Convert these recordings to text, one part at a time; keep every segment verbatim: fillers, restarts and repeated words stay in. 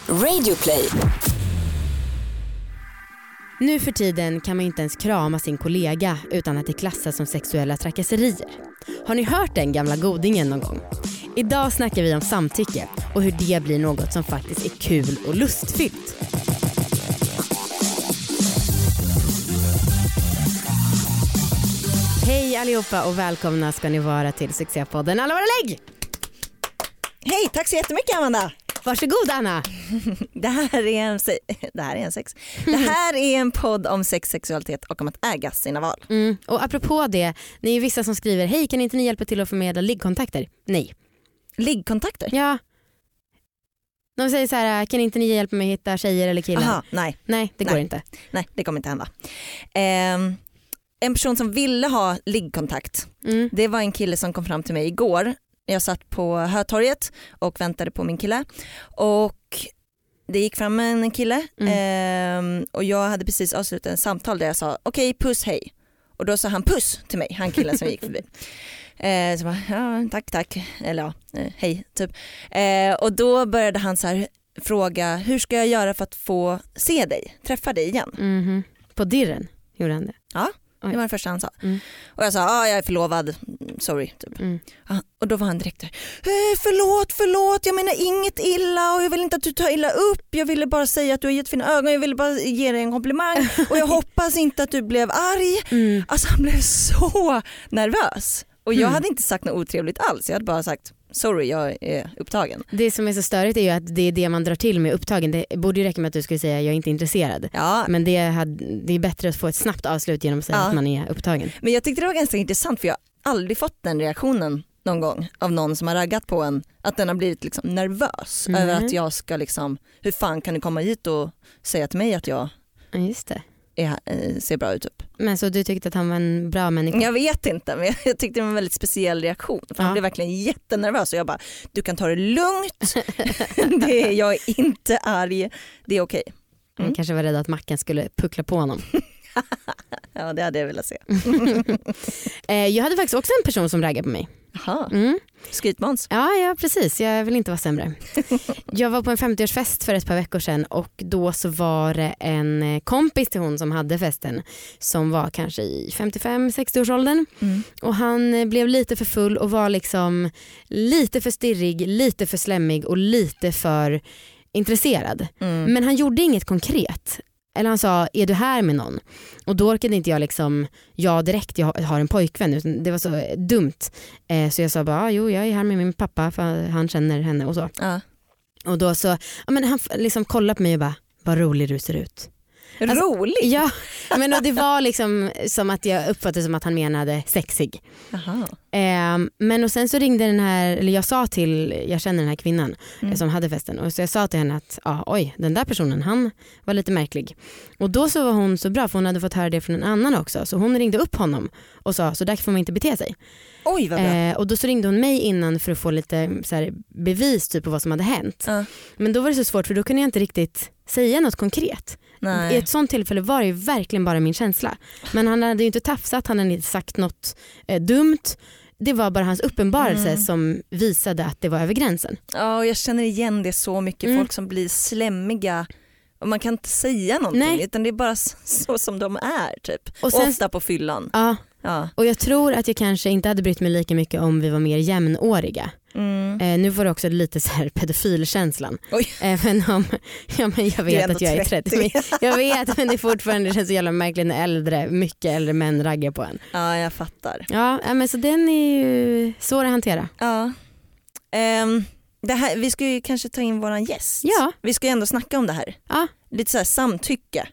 Radioplay. Nu för tiden kan man inte ens krama sin kollega utan att det klassas som sexuella trakasserier. Har ni hört den gamla godingen någon gång? Idag snackar vi om samtycke och hur det blir något som faktiskt är kul och lustfyllt. Hej allihopa och välkomna ska ni vara till succépodden Alla våra lägg! Hej, tack så jättemycket Amanda. Varsågod Anna. Det här är en, det här är en sex. Det här är en podd om sex, sexualitet och om att äga sina val. Mm. Och apropå det, ni är ju vissa som skriver hej, kan inte ni hjälpa till att förmedla liggkontakter? Nej. Liggkontakter? Ja. De säger så här, kan inte ni hjälpa mig att hitta tjejer eller killar? Aha, nej. Nej, det går nej. inte. Nej, det kommer inte hända. Eh, en person som ville ha liggkontakt, mm. det var en kille som kom fram till mig igår. Jag satt på Hötorget och väntade på min kille och det gick fram en kille mm. eh, och jag hade precis avslutat en samtal där jag sa okej, okay, puss, hej. Och då sa han puss till mig, han killen som gick förbi. Eh, så bara, ja, tack, tack. Eller ja, eh, hej, typ. Eh, och då började han så här fråga, hur ska jag göra för att få se dig, träffa dig igen? Mm-hmm. På dirren gjorde han det? Ja. Det var det första han sa. Mm. Och jag sa, ah, jag är förlovad, sorry. Typ. Mm. Ah, och då var han direkt där, eh, förlåt, förlåt, jag menar inget illa och jag vill inte att du tar illa upp. Jag ville bara säga att du har jättefina ögon, jag ville bara ge dig en komplimang och jag hoppas inte att du blev arg. Mm. Alltså han blev så nervös. Och jag mm. hade inte sagt något otrevligt alls, jag hade bara sagt, sorry, jag är upptagen. Det som är så störigt är ju att det är det man drar till med upptagen. Det borde ju räcka med att du skulle säga jag är inte intresserad. Ja. Men det, hade, det är bättre att få ett snabbt avslut genom att säga ja. att man är upptagen. Men jag tyckte det var ganska intressant för jag har aldrig fått den reaktionen någon gång av någon som har raggat på en. Att den har blivit liksom nervös mm. över att jag ska liksom, hur fan kan du komma hit och säga till mig att jag Just det. Är, ser bra ut upp. Men så du tyckte att han var en bra människa? Jag vet inte, men jag tyckte det var en väldigt speciell reaktion. För ja. Han blev verkligen jättenervös och jag bara, du kan ta det lugnt. det är, jag är inte arg, det är okej. Mm. Jag kanske var rädd att Mackan skulle puckla på honom. Ja, det hade jag velat se. Jag hade faktiskt också en person som raggade på mig. Jaha, mm. skrytmåns. Ja, ja, precis. Jag vill inte vara sämre. Jag var på en femtioårsfest för ett par veckor sedan och då så var det en kompis till hon som hade festen som var kanske i femtiofem sextio års åldern. Mm. Och han blev lite för full och var liksom lite för stirrig, lite för slemmig och lite för intresserad. Mm. Men han gjorde inget konkret. Eller han sa, är du här med någon? Och då orkade inte jag liksom, ja direkt, jag har en pojkvän. Utan det var så dumt. Eh, så jag sa bara, jo jag är här med min pappa för han känner henne och så. Ja. Och då så, ja, men han liksom kollade på mig och bara, vad rolig du ser ut. Alltså, rolig? Ja, men och det var liksom som att jag uppfattade som att han menade sexig. Eh, men och sen så ringde den här, eller jag sa till, jag känner den här kvinnan mm. som hade festen och så jag sa till henne att ah, oj, den där personen, han var lite märklig. Och då så var hon så bra för hon hade fått höra det från en annan också, så hon ringde upp honom och sa, så där får man inte bete sig. Oj, vad bra. Eh, och då så ringde hon mig innan för att få lite så här, bevis typ på vad som hade hänt. Uh. Men då var det så svårt för då kunde jag inte riktigt säga något konkret. Nej. I ett sånt tillfälle var det ju verkligen bara min känsla. Men han hade ju inte tafsat, han hade inte sagt något eh, dumt. Det var bara hans uppenbarelse mm. som visade att det var över gränsen. Ja, och jag känner igen det så mycket. Mm. Folk som blir slämmiga och man kan inte säga någonting. Nej. Utan det är bara så som de är typ. Och sen, ofta på fyllan. Ja. Ja. Och jag tror att jag kanske inte hade brytt mig lika mycket om vi var mer jämnåriga. Mm. Eh, nu var det också lite så här pedofilkänslan. Eh, men om, ja, men jag vet att jag är trettio. Men jag vet, men det är fortfarande det känns så jävla märkligt när äldre, mycket äldre män raggar på en. Ja, jag fattar. Ja, men så den är ju svår att hantera. Ja. Um, det här, vi ska ju kanske ta in våran gäst. Ja. Vi ska ju ändå snacka om det här. Ja. Lite så här samtycke.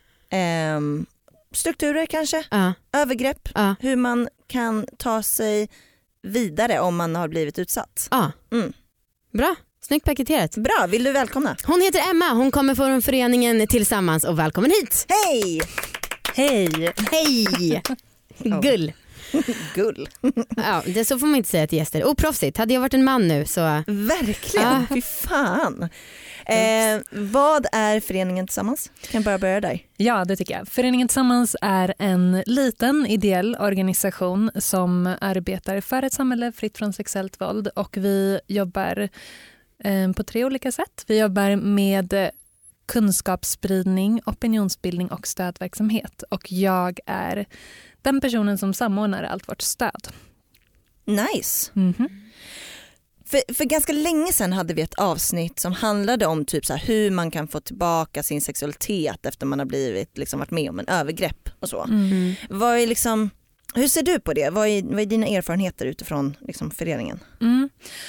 Um, strukturer kanske. Ja. Övergrepp. Ja. Hur man kan ta sig vidare om man har blivit utsatt. Ja. Mm. Bra, snyggt paketerat. Bra, vill du välkomna? Hon heter Emma, hon kommer från föreningen Tillsammans och välkommen hit. Hej! Hej! Hej! Gull. Gull. Ja, det så får man inte säga till gäster. Oproffsigt, hade jag varit en man nu så... Verkligen, ah. Fy fan. Eh, vad är Föreningen Tillsammans? Kan jag bara börja där? Ja, det tycker jag. Föreningen Tillsammans är en liten ideell organisation som arbetar för ett samhälle fritt från sexuellt våld och vi jobbar eh, på tre olika sätt. Vi jobbar med kunskapsspridning, opinionsbildning och stödverksamhet. Och jag är den personen som samordnar allt vårt stöd. Nice. Mm-hmm. För, för ganska länge sedan hade vi ett avsnitt som handlade om typ så här, hur man kan få tillbaka sin sexualitet efter man har blivit, liksom, varit med om en övergrepp och så. Mm. Vad är liksom, hur ser du på det? Vad är, vad är dina erfarenheter utifrån liksom, föreningen? Mm.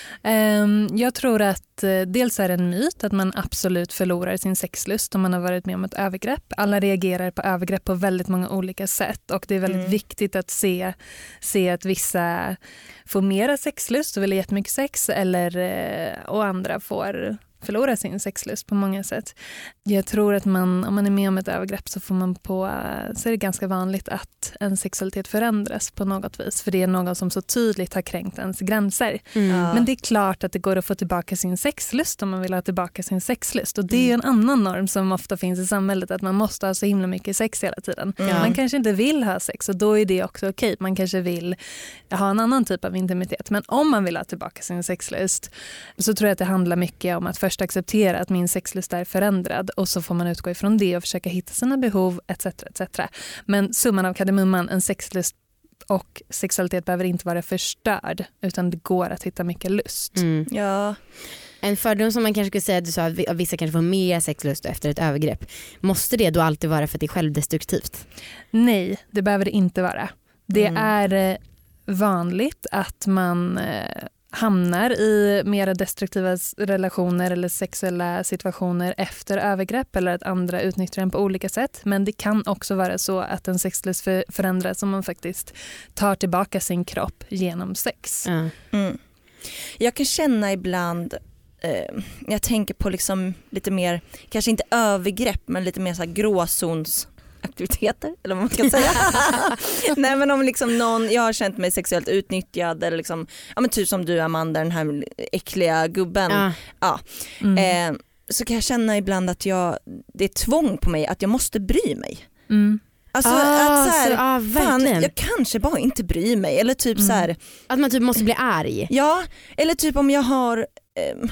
Um, jag tror att uh, dels är det en myt att man absolut förlorar sin sexlust om man har varit med om ett övergrepp. Alla reagerar på övergrepp på väldigt många olika sätt och det är väldigt mm. viktigt att se, se att vissa får mera sexlust och vill ha jättemycket sex eller, uh, och andra får förlora sin sexlust på många sätt. Jag tror att man, om man är med om ett övergrepp så får man på, så är det ganska vanligt att en sexualitet förändras på något vis. För det är någon som så tydligt har kränkt ens gränser. Mm. Ja. Men det är klart att det går att få tillbaka sin sexlust om man vill ha tillbaka sin sexlust. Och det är ju en annan norm som ofta finns i samhället, att man måste ha så himla mycket sex hela tiden. Mm. Man kanske inte vill ha sex och då är det också okej. Man kanske vill ha en annan typ av intimitet. Men om man vill ha tillbaka sin sexlust så tror jag att det handlar mycket om att först acceptera att min sexlust är förändrad och så får man utgå ifrån det och försöka hitta sina behov et cetera et cetera. Men summan av kardemumman, en sexlust och sexualitet behöver inte vara förstörd utan det går att hitta mycket lust. Mm. Ja. En fördom som man kanske skulle säga, du sa att vissa kanske får mer sexlust efter ett övergrepp. Måste det då alltid vara för att det är självdestruktivt? Nej, det behöver det inte vara. Det Mm. är vanligt att man hamnar i mer destruktiva relationer eller sexuella situationer efter övergrepp eller att andra utnyttjar den på olika sätt. Men det kan också vara så att en sexlust förändras om man faktiskt tar tillbaka sin kropp genom sex. Mm. Mm. Jag kan känna ibland, eh, jag tänker på liksom lite mer, kanske inte övergrepp men lite mer så här gråzons aktiviteter eller vad man ska säga. Nej, men om liksom någon, jag har känt mig sexuellt utnyttjad eller liksom, ja men typ som du Amanda, den här äckliga gubben. Ja. Ja. Mm. Eh, så kan jag känna ibland att jag, det är tvång på mig att jag måste bry mig. Mm. Alltså ah, att så här, så, ah, fan, jag kanske bara inte bryr mig eller typ mm. så här, att man typ måste bli arg. Ja, eller typ om jag har eh,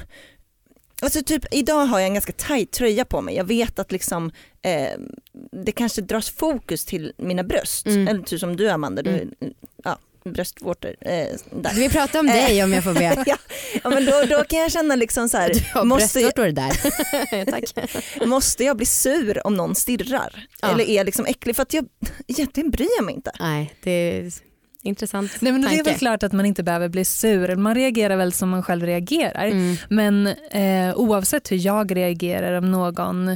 alltså typ idag har jag en ganska tajt tröja på mig. Jag vet att liksom eh, det kanske dras fokus till mina bröst. Mm. Eller typ som du Amanda, du, mm. ja, bröstvårtor. Eh, där. Vi pratar om dig om jag får be. ja, ja, men då, då kan jag känna liksom så här. Du har måste bröstvårtor där. Tack. Måste jag bli sur om någon stirrar? Ja. Eller är jag liksom äcklig? För att jag egentligen bryr jag mig inte. Nej, det är intressant. Nej, men det tanke. är väl klart att man inte behöver bli sur. Man reagerar väl som man själv reagerar. Mm. Men eh, oavsett hur jag reagerar om någon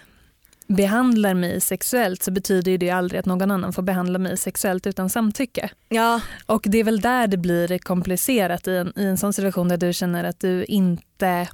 behandlar mig sexuellt så betyder det aldrig att någon annan får behandla mig sexuellt utan samtycke. Ja. Och det är väl där det blir komplicerat i en, i en sån situation där du känner att du inte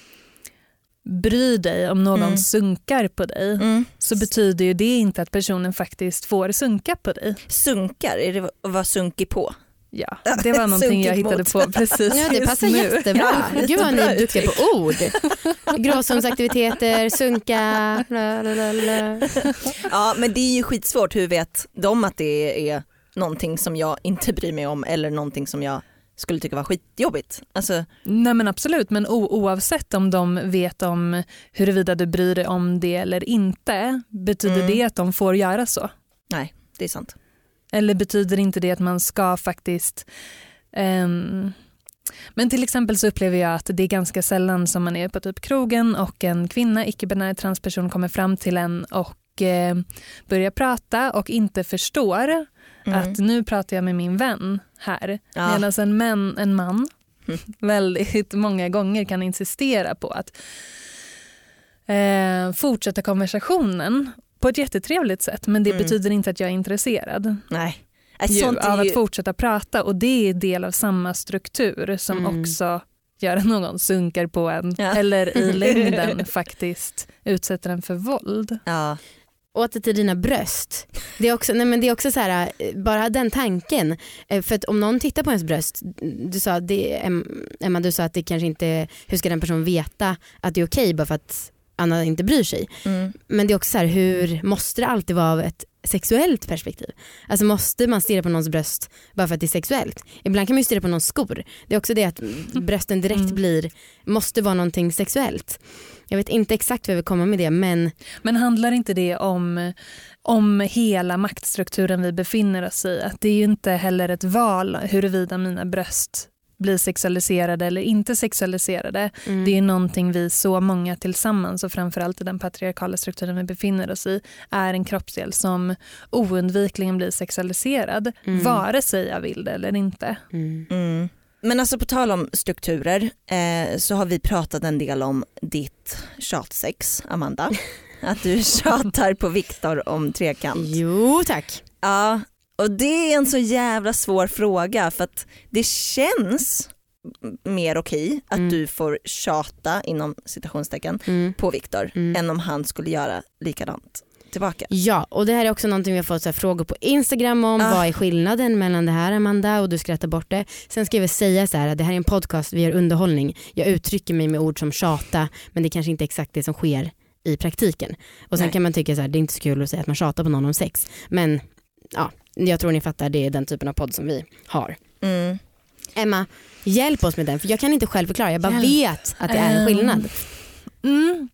bryr dig om någon mm. sunkar på dig mm. så betyder ju det inte att personen faktiskt får sunka på dig. Sunkar? Är det att vara sunkig på? Ja, det var någonting jag hittade på precis. Ja, det passar nu. jättebra. Ja, gud vad ni är duktiga på ord. Gråzonsaktiviteter, sunka. Lalalala. Ja, men det är ju skitsvårt. Hur vet de att det är någonting som jag inte bryr mig om eller någonting som jag skulle tycka var skitjobbigt? Alltså... Nej men absolut, men o- oavsett om de vet om huruvida du bryr dig om det eller inte, betyder mm. det att de får göra så? Nej, det är sant. Eller betyder inte det att man ska faktiskt... Um... Men till exempel så upplever jag att det är ganska sällan som man är på typ krogen och en kvinna, icke-binär transperson kommer fram till en och eh, börjar prata och inte förstår mm. att nu pratar jag med min vän här. Ja. Medan en, män, en man mm. väldigt många gånger kan insistera på att eh, fortsätta konversationen på ett jättetrevligt sätt, men det mm. betyder inte att jag är intresserad. Nej. Ju, av att fortsätta prata, och det är del av samma struktur som mm. också gör att någon sunkar på en ja. eller i längden faktiskt utsätter en för våld. Ja. Åter till dina bröst. Det är också, nej men det är också så här, bara den tanken. För att om någon tittar på ens bröst, du sa, det, Emma, du sa att det kanske inte, hur ska den personen veta att det är okej bara för att Anna inte bryr sig. Mm. Men det är också så här, hur måste det alltid vara ett sexuellt perspektiv. Alltså måste man stirra på någons bröst bara för att det är sexuellt? Ibland kan man ju stirra på någons skor. Det är också det att brösten direkt mm. blir, måste vara någonting sexuellt. Jag vet inte exakt vad vi kommer med det, men... Men handlar inte det om, om hela maktstrukturen vi befinner oss i? Att det är ju inte heller ett val huruvida mina bröst blir sexualiserade eller inte sexualiserade. Mm. Det är någonting vi så många tillsammans och framförallt i den patriarkala strukturen vi befinner oss i är en kroppsdel som oundvikligen blir sexualiserad mm. vare sig jag vill det eller inte. Mm. Mm. Men alltså på tal om strukturer eh, så har vi pratat en del om ditt tjatsex, Amanda. Att du tjatar på Viktor om trekant. Jo tack. Ja, och det är en så jävla svår fråga för att det känns mer okej att mm. du får tjata inom citationstecken mm. på Viktor mm. än om han skulle göra likadant tillbaka. Ja, och det här är också någonting vi har fått så här frågor på Instagram om. Ah. Vad är skillnaden mellan det här, Amanda? Och du skrattar bort det. Sen ska vi säga så här att det här är en podcast, vi gör underhållning. Jag uttrycker mig med ord som tjata, men det är kanske inte exakt det som sker i praktiken. Och sen Nej. Kan man tycka så här, det är inte så kul att säga att man tjatar på någon om sex. Men ja, jag tror ni fattar, det är den typen av podd som vi har. Mm. Emma, hjälp oss med den, för jag kan inte själv förklara. Jag bara hjälp. vet att det är en skillnad. Mm.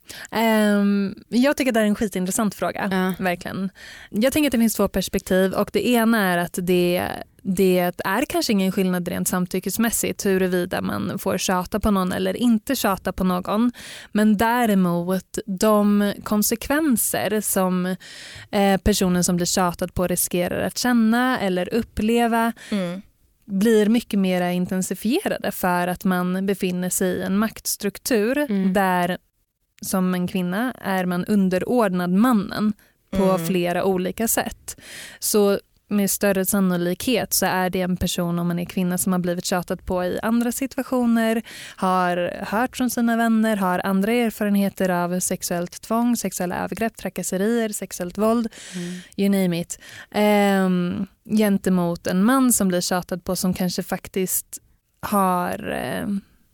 Um, jag tycker det är en skitintressant fråga, ja. Verkligen. Jag tänker att det finns två perspektiv och det ena är att det, det är kanske ingen skillnad rent samtyckesmässigt huruvida man får tjata på någon eller inte tjata på någon, men däremot de konsekvenser som eh, personen som blir tjatad på riskerar att känna eller uppleva mm. blir mycket mer intensifierade för att man befinner sig i en maktstruktur mm. där som en kvinna är man underordnad mannen på mm. flera olika sätt. Så med större sannolikhet så är det en person, om man är kvinna, som har blivit tjatat på i andra situationer, har hört från sina vänner, har andra erfarenheter av sexuellt tvång, sexuella övergrepp, trakasserier, sexuellt våld, mm. you name it. Ehm, gentemot en man som blir tjatad på som kanske faktiskt har eh,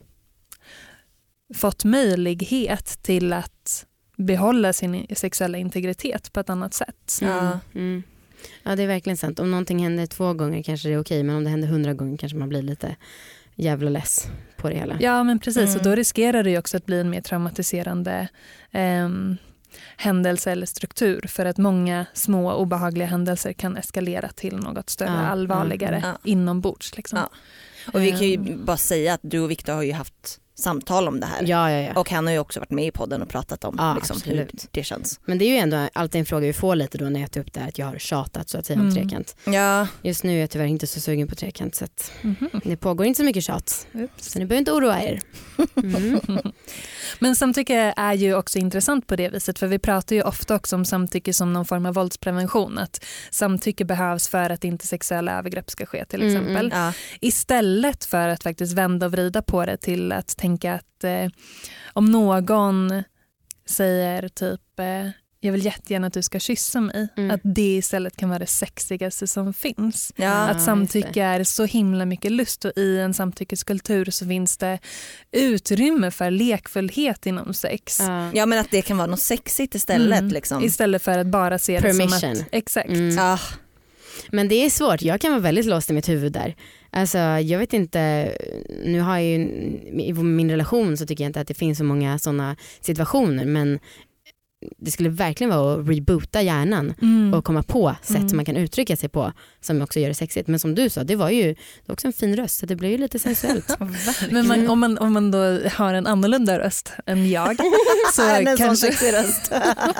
fått möjlighet till att behålla sin sexuella integritet på ett annat sätt. Ja, mm. ja det är verkligen sant. Om någonting händer två gånger kanske det är okej, men om det händer hundra gånger kanske man blir lite jävla less på det hela. Ja, men precis. Mm. Och då riskerar det ju också att bli en mer traumatiserande eh, händelse eller struktur, för att många små obehagliga händelser kan eskalera till något större, ja, allvarligare ja. inombords. Liksom. Ja. Och vi kan ju bara säga att du och Viktor har ju haft samtal om det här. Ja, ja, ja. Och han har ju också varit med i podden och pratat om ja, liksom, hur det känns. Men det är ju ändå alltid en fråga vi får lite då när jag tar upp det här, att jag har tjatat så att säga om mm. trekant. Ja. Just nu är jag tyvärr inte så sugen på trekant, så att mm-hmm. det pågår inte så mycket tjat. Oops. Så ni behöver inte oroa er. Mm. Men samtycke är ju också intressant på det viset, för vi pratar ju ofta också om samtycke som någon form av våldsprevention. Att samtycke behövs för att inte sexuella övergrepp ska ske till exempel. Mm, ja. Istället för att faktiskt vända och vrida på det till att tänka att eh, om någon säger typ eh, jag vill jättegärna att du ska kyssa mig, mm. att det istället kan vara det sexigaste som finns. Ja, att samtycke är så himla mycket lust, och i en samtyckeskultur så finns det utrymme för lekfullhet inom sex. Ja, ja men att det kan vara något sexigt istället. Mm. Liksom. Istället för att bara se Permission. det som att... Exakt. Mm. Ah. Men det är svårt, jag kan vara väldigt låst i mitt huvud där. Alltså jag vet inte, nu har jag ju i min relation så tycker jag inte att det finns så många sådana situationer, men det skulle verkligen vara att reboota hjärnan mm. och komma på sätt mm. som man kan uttrycka sig på som också gör det sexigt. Men som du sa, det var ju det var också en fin röst, så det blev ju lite sensuellt. Men man, om, man, om man då har en annorlunda röst än jag så, kanske, röst.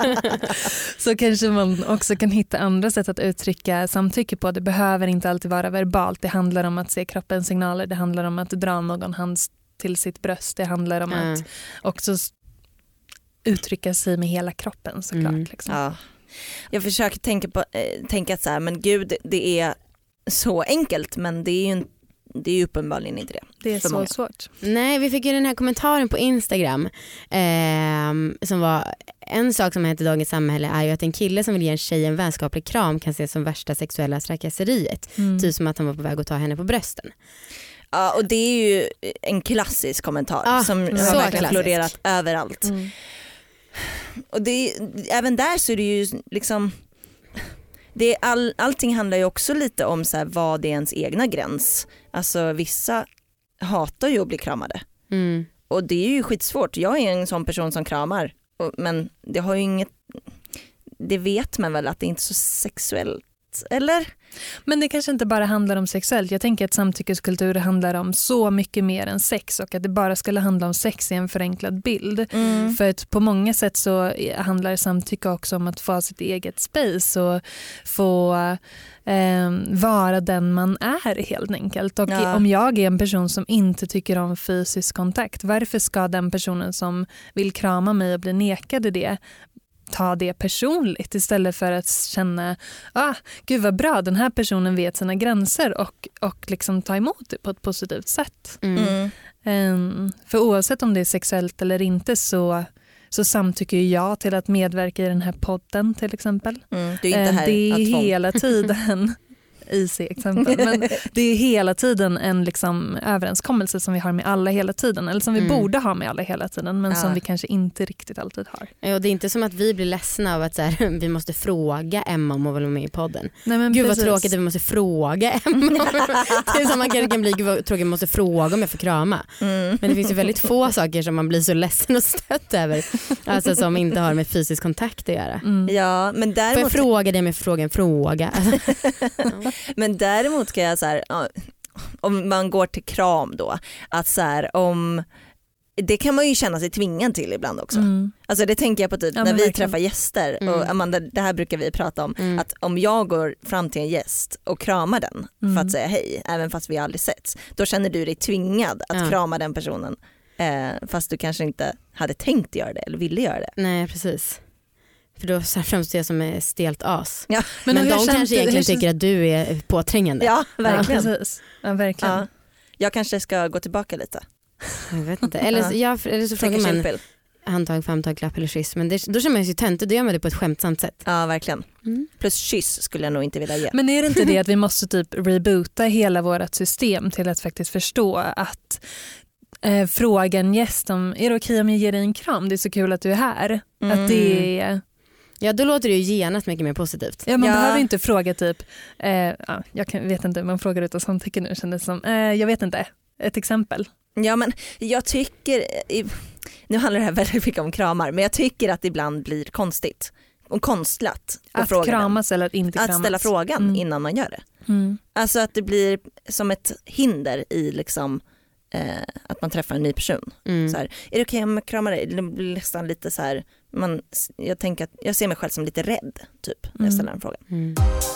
så kanske man också kan hitta andra sätt att uttrycka samtycke på. Det behöver inte alltid vara verbalt. Det handlar om att se kroppens signaler. Det handlar om att dra någon hand till sitt bröst. Det handlar om mm. att också uttrycka sig med hela kroppen såklart. Mm. Liksom. Ja. Jag försöker tänka, på, äh, tänka att så här, men gud, det är så enkelt, men det är ju, det är ju uppenbarligen inte det. Det är så många. svårt. Nej, vi fick ju den här kommentaren på Instagram eh, som var en sak som heter Dagens samhälle är ju att en kille som vill ge en tjej en vänskaplig kram kan ses som värsta sexuella trakasseriet. Mm. Typ som att han var på väg att ta henne på brösten. Ja, och det är ju en klassisk kommentar ah, som har verkligen florerat överallt. Mm. Och det, även där så är det ju liksom, det är all, allting handlar ju också lite om så här, vad är ens egna gräns. Alltså vissa hatar ju att bli kramade. Mm. Och det är ju skitsvårt. Jag är en sån person som kramar. Och, men det har ju inget... Det vet man väl att det är inte är så sexuellt. Eller? Men det kanske inte bara handlar om sexuellt. Jag tänker att samtyckeskultur handlar om så mycket mer än sex och att det bara skulle handla om sex i en förenklad bild. Mm. För att på många sätt så handlar samtycke också om att få sitt eget space och få eh, vara den man är helt enkelt. Och ja. Om jag är en person som inte tycker om fysisk kontakt, varför ska den personen som vill krama mig och bli nekad det ta det personligt istället för att känna ah, gud vad bra, den här personen vet sina gränser och, och liksom ta emot det på ett positivt sätt. Mm. Um, för oavsett om det är sexuellt eller inte så, så samtycker jag till att medverka i den här podden till exempel. Mm, det är, inte här det är hela tiden I C-exempel. Men det är hela tiden en liksom överenskommelse som vi har med alla hela tiden. Eller som vi mm. borde ha med alla hela tiden. Men ja. som vi kanske inte riktigt alltid har. Ja, och det är inte som att vi blir ledsna av att så här, vi måste fråga Emma om hon vill vara med i podden. Nej, men gud precis. vad tråkigt att vi måste fråga Emma. Det är som man kan bli, gud vad tråkigt att vi måste fråga om jag får krama. Mm. Men det finns ju väldigt få saker som man blir så ledsen och stött över. Alltså som inte har med fysisk kontakt att göra. Mm. Ja, men däremot... Får jag fråga dig om jag får fråga en fråga? Ja. Men däremot kan jag så här, om man går till kram då, att så här, om det kan man ju känna sig tvingad till ibland också. Mm. Alltså det tänker jag på typ ja, när vi verkligen. träffar gäster mm. och Amanda, det här brukar vi prata om mm. att om jag går fram till en gäst och kramar den mm. för att säga hej, även fast vi aldrig setts, då känner du dig tvingad att ja. krama den personen eh, fast du kanske inte hade tänkt göra det eller ville göra det. Nej, precis. För då framstår jag som är stelt as. Ja. Men, men de kanske känt, egentligen tycker att du är påträngande. Ja, verkligen. Ja, precis. Ja, verkligen. Ja. Jag kanske ska gå tillbaka lite. Jag vet inte. Eller, så, ja, eller så frågar man handtag, famtag, klapp eller kyss. Men det, då känner man ju tönt och då gör man det på ett skämtsamt sätt. Ja, verkligen. Mm. Plus kyss skulle jag nog inte vilja ge. Men är det inte det att vi måste typ reboota hela vårt system till att faktiskt förstå att eh, frågan gäst om är det okej om jag ger dig en kram? Det är så kul att du är här. Mm. Att det är... Ja, då låter det ju genast mycket mer positivt. Ja, man ja. behöver inte fråga typ, eh, ja, jag kan, vet inte, man frågar ut och samtycke nu kändes som, eh, jag vet inte, ett exempel. Ja, men jag tycker, nu handlar det här väldigt mycket om kramar, men jag tycker att det ibland blir konstigt och konstlat. Att kramas den. Eller att inte kramas. Att ställa frågan mm. innan man gör det. Mm. Alltså att det blir som ett hinder i liksom eh, att man träffar en ny person. Mm. Så här, är det okej om jag kramar dig? Det blir nästan lite så här, man, jag tänker att jag ser mig själv som lite rädd typ när jag ställer en fråga. Mm.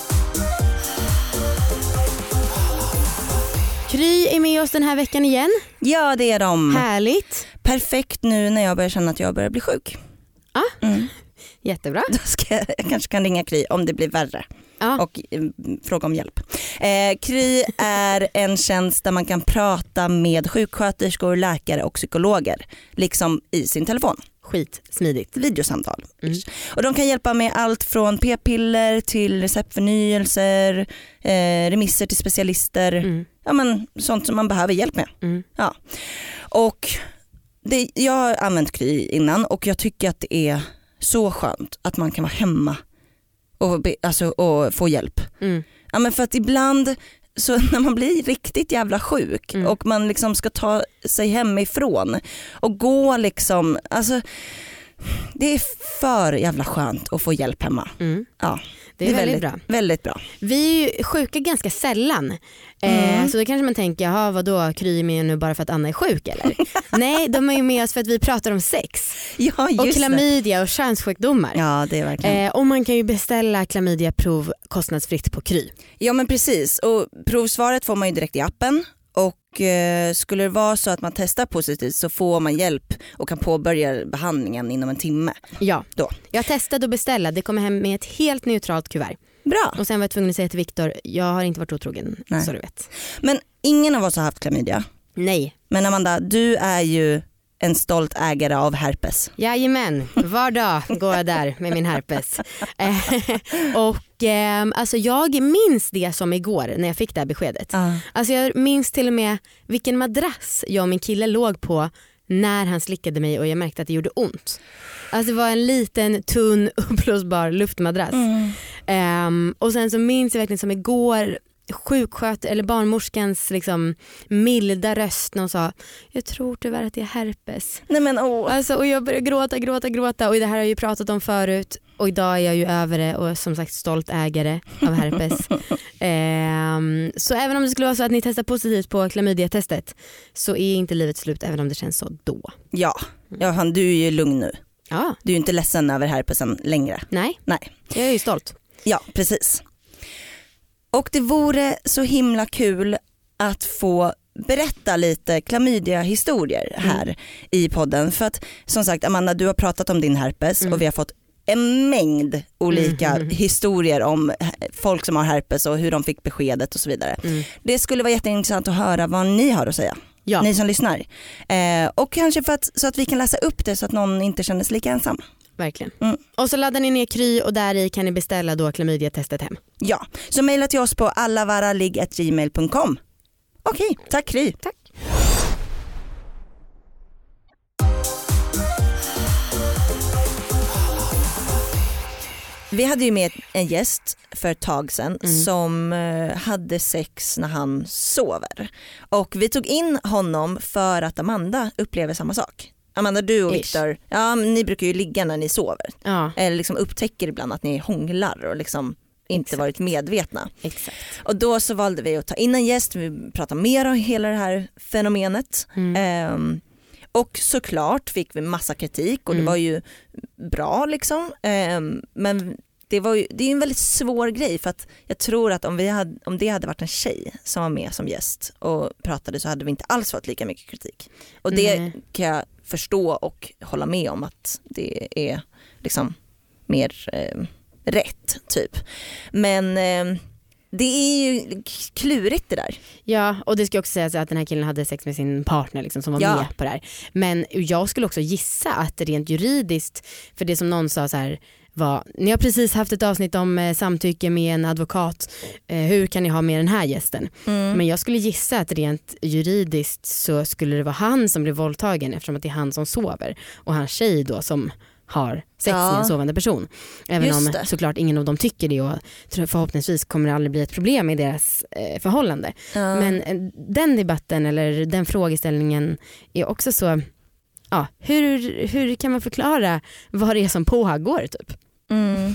Kry är med oss den här veckan igen. Ja, det är de. Härligt. Perfekt nu när jag börjar känna att jag börjar bli sjuk. Ja, mm. Jättebra. Då ska jag, jag kanske kan ringa Kry om det blir värre. Ja. Och eh, fråga om hjälp. Eh, Kry är en tjänst där man kan prata med sjuksköterskor, läkare och psykologer liksom i sin telefon. Skit smidigt. Videosamtal. Mm. Och de kan hjälpa med allt från p-piller till receptförnyelser, eh, remisser till specialister. Mm. Ja, men sånt som man behöver hjälp med. Mm. Ja. Och det, jag har använt Kry innan och jag tycker att det är så skönt att man kan vara hemma och, be, alltså, och få hjälp. Mm. Ja, men för att ibland så när man blir riktigt jävla sjuk mm. och man liksom ska ta sig hemifrån och gå liksom, alltså det är för jävla skönt att få hjälp hemma. Mm. Ja, det är, det är väldigt, väldigt bra. Väldigt bra. Vi är ju sjuka ganska sällan. Mm. Eh, så då kanske man tänker, jaha, vadå, Kry med nu bara för att Anna är sjuk eller? Nej, de är ju med oss för att vi pratar om sex. Ja, just och klamydia och könssjukdomar. Ja, det är verkligen. Eh, och man kan ju beställa klamydiaprov kostnadsfritt på Kry. Ja, men precis. Och provsvaret får man ju direkt i appen. Och eh, skulle det vara så att man testar positivt så får man hjälp och kan påbörja behandlingen inom en timme. Ja, då. Jag testade och beställa. Det kommer hem med ett helt neutralt kuvert. Bra. Och sen var jag tvungen att säga till Viktor, jag har inte varit otrogen. Nej. Så du vet. Men ingen av oss har haft klamydia. Nej. Men Amanda, du är ju en stolt ägare av herpes. Jajamän, var dag går jag där med min herpes. Och eh, alltså jag minns det som igår när jag fick det här beskedet. Uh. Alltså jag minns till och med vilken madrass jag och min kille låg på när han slickade mig och jag märkte att det gjorde ont. Alltså det var en liten tunn uppblåsbar luftmadrass. Mm. Um, och sen så minns jag verkligen som igår sjuksköt eller barnmorskans liksom milda röst när hon sa jag tror tyvärr att det är herpes. Nej men åh. Alltså, och jag började gråta, gråta, gråta och det här har jag ju pratat om förut och idag är jag ju över det och som sagt stolt ägare av herpes. um, så även om det skulle vara så att ni testar positivt på klamydia-testet så är inte livet slut även om det känns så då. Ja, ja du är ju lugn nu. Ja. Du är ju inte ledsen över herpesen längre. Nej, Nej. Jag är ju stolt. Ja, precis. Och det vore så himla kul att få berätta lite klamydia-historier här mm. i podden. För att som sagt Amanda, du har pratat om din herpes mm. och vi har fått en mängd olika mm. historier om folk som har herpes och hur de fick beskedet och så vidare. Mm. Det skulle vara jätteintressant att höra vad ni har att säga. Ja. Ni som lyssnar. Eh, och kanske för att, så att vi kan läsa upp det så att någon inte känner sig lika ensam. Verkligen. Mm. Och så laddar ni ner Kry och där i kan ni beställa då klamydia-testet hem. Ja, så mejla till oss på allavaraligg snabel-a gmail punkt com. Okej, tack Kry. Tack. Vi hade ju med en gäst för ett tag sedan mm. som hade sex när han sover. Och vi tog in honom för att Amanda upplever samma sak. Amanda, du och Victor, ja, ni brukar ju ligga när ni sover. Ja. Eller liksom upptäcker ibland att ni hånglar och liksom inte Exakt. Varit medvetna. Exakt. Och då så valde vi att ta in en gäst, vi pratar mer om hela det här fenomenet. Mm. Um, och såklart fick vi massa kritik och mm. det var ju bra liksom. Um, men det, var ju, det är ju en väldigt svår grej för att jag tror att om, vi hade, om det hade varit en tjej som var med som gäst och pratade så hade vi inte alls fått lika mycket kritik. Och det mm. kan jag förstå och hålla med om att det är liksom mer eh, rätt typ. Men eh, det är ju klurigt det där. Ja, och det ska också sägas att den här killen hade sex med sin partner liksom, som var ja. med på det här. Men jag skulle också gissa att rent juridiskt, för det som någon sa så här var, ni har precis haft ett avsnitt om eh, samtycke med en advokat, eh, hur kan ni ha med den här gästen? Mm. Men jag skulle gissa att rent juridiskt så skulle det vara han som blir våldtagen eftersom att det är han som sover och hans tjej då som har sex ja. med en sovande person. Även Just om det. Såklart ingen av dem tycker det och förhoppningsvis kommer det aldrig bli ett problem i deras eh, förhållande. Ja. Men eh, den debatten eller den frågeställningen är också så, ja, hur, hur kan man förklara vad det är som pågår typ? Mm.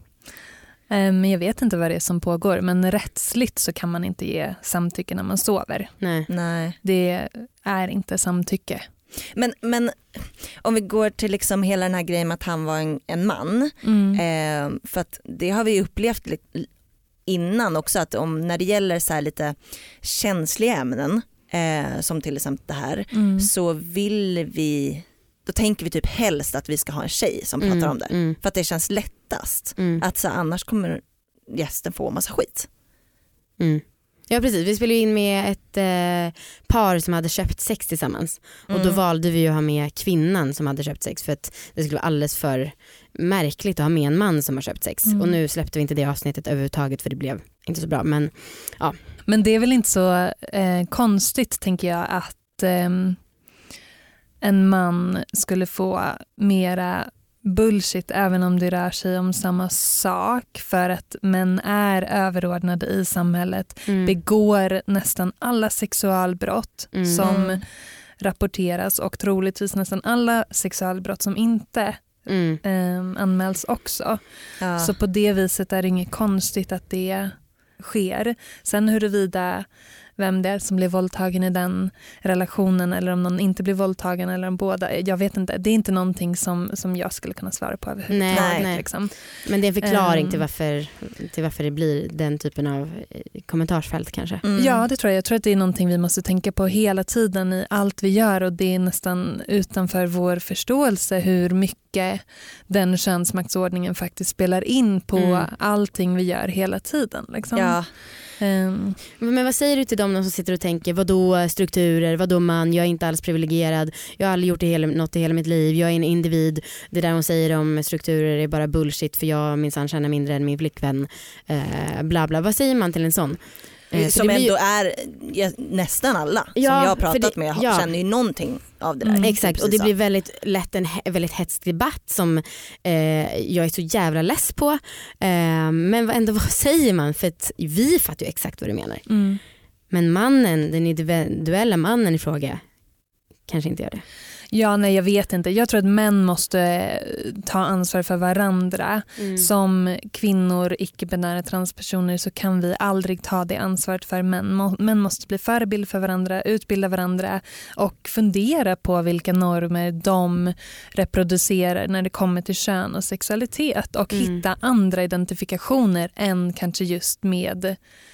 Um, jag vet inte vad det är som pågår, men rättsligt så kan man inte ge samtycke när man sover. Nej. Nej. Det är inte samtycke. Men, men om vi går till liksom hela den här grejen med att han var en, en man, mm. eh, för att det har vi upplevt lite innan också, att om när det gäller så här lite känsliga ämnen eh, som till exempel det här, mm. så vill vi, då tänker vi typ helst att vi ska ha en tjej som pratar mm. om det, mm. för att det känns lättast, mm. att så annars kommer gästen få massa skit. Mm. Ja precis, vi spelade in med ett eh, par som hade köpt sex tillsammans och mm. då valde vi att ha med kvinnan som hade köpt sex för att det skulle vara alldeles för märkligt att ha med en man som har köpt sex mm. och nu släppte vi inte det avsnittet överhuvudtaget för det blev inte så bra, men ja. Men det är väl inte så eh, konstigt tänker jag att eh, en man skulle få mera bullshit även om det rör sig om samma sak, för att män är överordnade i samhället, mm. begår nästan alla sexualbrott mm. som rapporteras och troligtvis nästan alla sexualbrott som inte mm. eh, anmäls också. Ja. Så på det viset är det inget konstigt att det sker. Sen huruvida vem det är som blir våldtagen i den relationen eller om någon inte blir våldtagen eller om båda, jag vet inte. Det är inte någonting som, som jag skulle kunna svara på överhuvudtaget. Nej, nej. Liksom. Men det är en förklaring um, till, varför, till varför det blir den typen av kommentarsfält kanske. Mm. Ja, det tror jag. Jag tror att det är någonting vi måste tänka på hela tiden i allt vi gör, och det är nästan utanför vår förståelse hur mycket den könsmaktsordningen faktiskt spelar in på mm. allting vi gör hela tiden. Liksom. Ja. Um. Men vad säger du till dem som sitter och tänker, vadå strukturer, vadå man, jag är inte alls privilegierad, jag har aldrig gjort det hela, något i hela mitt liv, jag är en individ, det där hon säger om strukturer är bara bullshit för jag minsann tjänar mindre än min flickvän, uh, bla bla. Vad säger man till en sån? Eh, som ändå ju... är ja, nästan alla ja, som jag har pratat det, med ja. känner ju någonting av det där. Mm, exakt, och det blir väldigt lätt en väldigt hetsig debatt som eh, jag är så jävla less på. Eh, men ändå, vad säger man? För att vi fattar ju exakt vad du menar. Mm. Men mannen, den individuella mannen i fråga kanske inte gör det. Ja, nej jag vet inte. Jag tror att män måste ta ansvar för varandra. Mm. Som kvinnor, icke-binära transpersoner så kan vi aldrig ta det ansvaret för män. Män måste bli förebild för varandra, utbilda varandra och fundera på vilka normer de reproducerar när det kommer till kön och sexualitet och mm. hitta andra identifikationer än kanske just med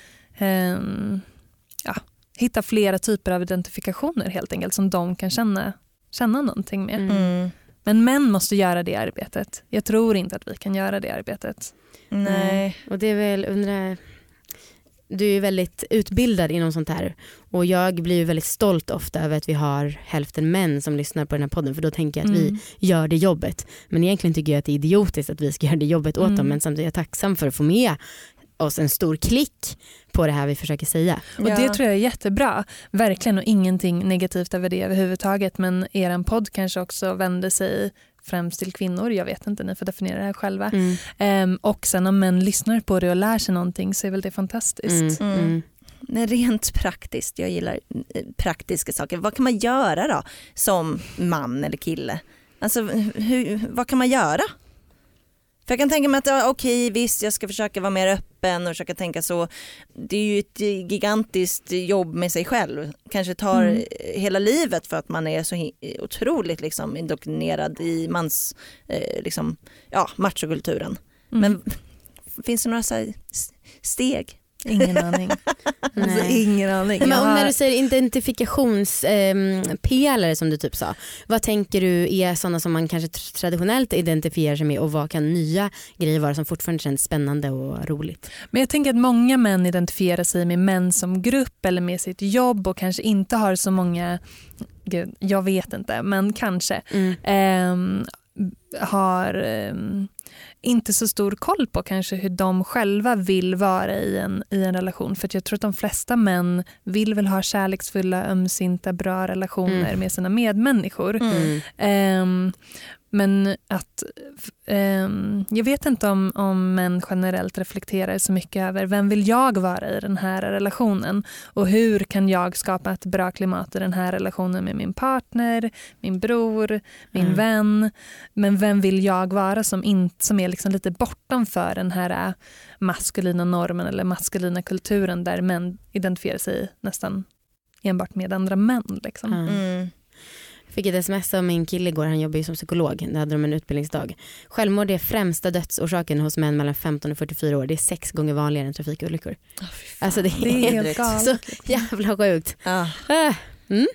um, ja, hitta flera typer av identifikationer helt enkelt som de kan känna känna någonting med. Mm. Men män måste göra det arbetet. Jag tror inte att vi kan göra det arbetet. Nej. Och det är väl undra... Du är väldigt utbildad inom sånt här. Och jag blir ju väldigt stolt ofta över att vi har hälften män som lyssnar på den här podden. För då tänker jag att mm. vi gör det jobbet. Men egentligen tycker jag att det är idiotiskt att vi ska göra det jobbet åt mm. dem. Men samtidigt är jag tacksam för att få med oss en stor klick på det här vi försöker säga. Och ja. det tror jag är jättebra. Verkligen, och ingenting negativt över det överhuvudtaget. Men eran podd kanske också vänder sig främst till kvinnor. Jag vet inte, ni får definiera det här själva. Mm. Um, och sen om män lyssnar på det och lär sig någonting så är väl det fantastiskt. Mm. Mm. Men rent praktiskt, jag gillar praktiska saker. Vad kan man göra då som man eller kille? Alltså, hur, vad kan man göra? För jag kan tänka mig att okej, okay, visst jag ska försöka vara mer öppen och försöka tänka så. Det är ju ett gigantiskt jobb med sig själv. Kanske tar mm. hela livet för att man är så otroligt liksom indoktrinerad i mans eh, liksom, ja, machokulturen. Mm. Men finns det några så här steg? Ingen aning. Alltså, ingen aning. Men om när du säger identifikationspelare eh, som du typ sa, vad tänker du är sådana som man kanske traditionellt identifierar sig med och vad kan nya grejer vara som fortfarande känns spännande och roligt? Men jag tänker att många män identifierar sig med män som grupp eller med sitt jobb och kanske inte har så många, gud, jag vet inte, men kanske mm. eh, har eh, inte så stor koll på kanske hur de själva vill vara i en, i en relation. För att jag tror att de flesta män vill väl ha kärleksfulla, ömsinta, bra relationer mm. med sina medmänniskor. Mm. Um, men att um, jag vet inte om, om män generellt reflekterar så mycket över vem vill jag vara i den här relationen och hur kan jag skapa ett bra klimat i den här relationen med min partner, min bror, min mm. vän. Men vem vill jag vara som, in, som är liksom lite bortanför den här maskulina normen eller maskulina kulturen där män identifierar sig nästan enbart med andra män. Liksom. Mm. Jag fick ett sms av min kille igår, han jobbar ju som psykolog. Där hade de en utbildningsdag. Självmord är främsta dödsorsaken hos män mellan femton och fyrtiofyra år. Det är sex gånger vanligare än trafikolyckor. Oh, alltså det är, det är helt galet. Så jävla sjukt. Ah. Mm.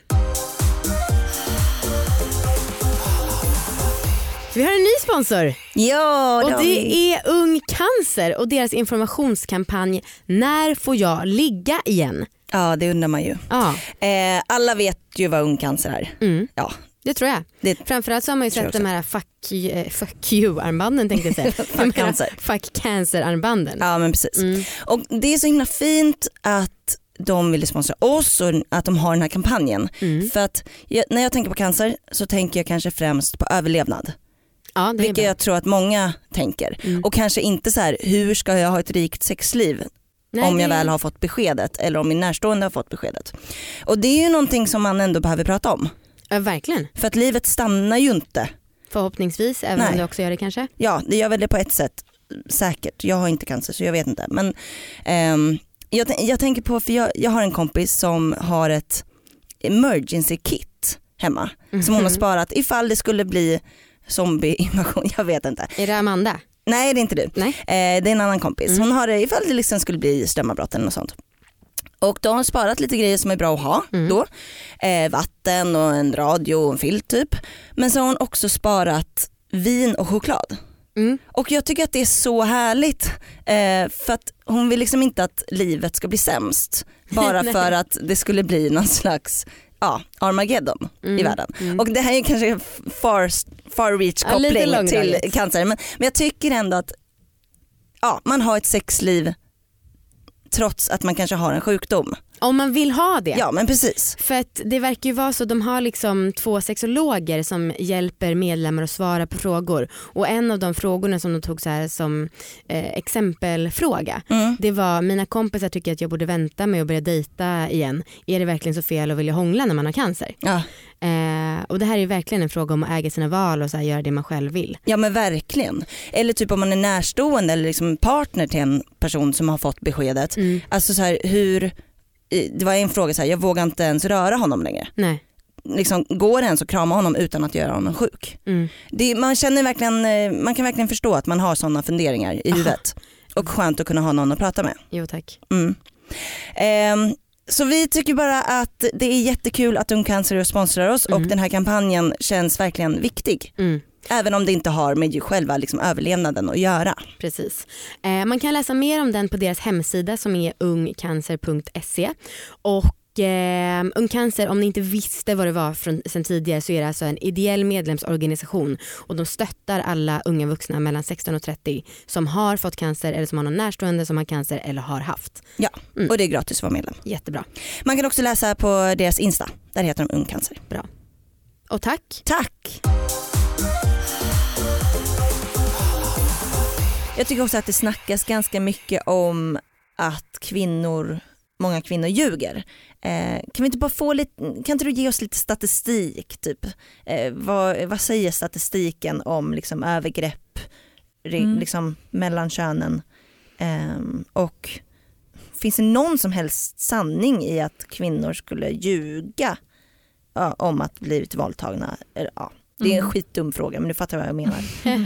Vi har en ny sponsor. Ja, och det är Ung Cancer och deras informationskampanj När får jag ligga igen? Ja, det undrar man ju. Ja. Eh, alla vet ju vad Ung Cancer är. Mm. Ja. Det tror jag. Det Framförallt så har man ju sett de här fuck, uh, fuck you-armbanden tänkte jag säga. fuck cancer. Fuck cancer-armbanden. Ja, men precis. Mm. Och det är så himla fint att de ville sponsra oss och att de har den här kampanjen. Mm. För att jag, när jag tänker på cancer så tänker jag kanske främst på överlevnad. Ja, det vilket jag tror att många tänker. Mm. Och kanske inte så här, hur ska jag ha ett rikt sexliv? Nej, om jag väl har fått beskedet eller om min närstående har fått beskedet. Och det är ju någonting som man ändå behöver prata om. Ja, verkligen. För att livet stannar ju inte. Förhoppningsvis, även Nej. om det också gör det kanske. Ja, det gör väl det på ett sätt. Säkert. Jag har inte cancer så jag vet inte. Men um, jag, jag tänker på, för jag, jag har en kompis som har ett emergency kit hemma. Mm-hmm. Som hon har sparat ifall det skulle bli zombie-invasion. Jag vet inte. Är det Amanda? Nej, det är inte du. Nej. Eh, det är en annan kompis. Mm. Hon har det ifall det liksom skulle bli strömavbrott eller något sånt. Och då har hon sparat lite grejer som är bra att ha mm. då. Eh, vatten och en radio och en filt typ. Men så har hon också sparat vin och choklad. Mm. Och jag tycker att det är så härligt. Eh, för att hon vill liksom inte att livet ska bli sämst. Bara för att det skulle bli någon slags ja, Armageddon mm. i världen. Mm. Och det här är kanske far, far reach koppling ja, till cancer. Men, men jag tycker ändå att ja, man har ett sexliv trots att man kanske har en sjukdom. Om man vill ha det. Ja, men precis. För att det verkar ju vara så, de har liksom två sexologer som hjälper medlemmar att svara på frågor. Och en av de frågorna som de tog så här som eh, exempelfråga, mm. det var: mina kompisar tycker att jag borde vänta med att börja dejta igen. Är det verkligen så fel att vilja hångla när man har cancer? Ja. Eh, och det här är verkligen en fråga om att äga sina val och så här, göra det man själv vill. Ja, men verkligen. Eller typ om man är närstående eller liksom partner till en person som har fått beskedet. Mm. Alltså så här, hur... Det var en fråga så här: jag vågar inte ens röra honom längre. Nej. Liksom, går det ens att krama honom utan att göra honom sjuk? Mm. Det, man känner verkligen, man kan verkligen förstå att man har sådana funderingar i Aha. huvudet. Och skönt att kunna ha någon att prata med. Jo, tack. Mm. Ehm, så vi tycker bara att det är jättekul att Ung Cancer sponsrar oss mm. och den här kampanjen känns verkligen viktig. Mm. Även om det inte har med själva liksom överlevnaden att göra. Precis. Eh, man kan läsa mer om den på deras hemsida som är ung cancer punkt se. Och eh, Ung Cancer, om ni inte visste vad det var från, sen tidigare, så är det alltså en ideell medlemsorganisation. Och de stöttar alla unga vuxna mellan sexton och trettio som har fått cancer eller som har någon närstående som har cancer eller har haft. Ja, mm. och det är gratis att vara medlem. Jättebra. Man kan också läsa på deras Insta. Där heter de Ung Cancer. Bra. Och tack. Tack. Jag tycker också att det snackas ganska mycket om att kvinnor, många kvinnor ljuger. Eh, kan vi inte bara få lite, kan inte du ge oss lite statistik typ? Eh, vad, vad säger statistiken om liksom övergrepp mm. liksom mellan könen? Eh, och finns det någon som helst sanning i att kvinnor skulle ljuga ja, om att bli våldtagna? Ja. Det är en mm. skitdum fråga, men du fattar vad jag menar.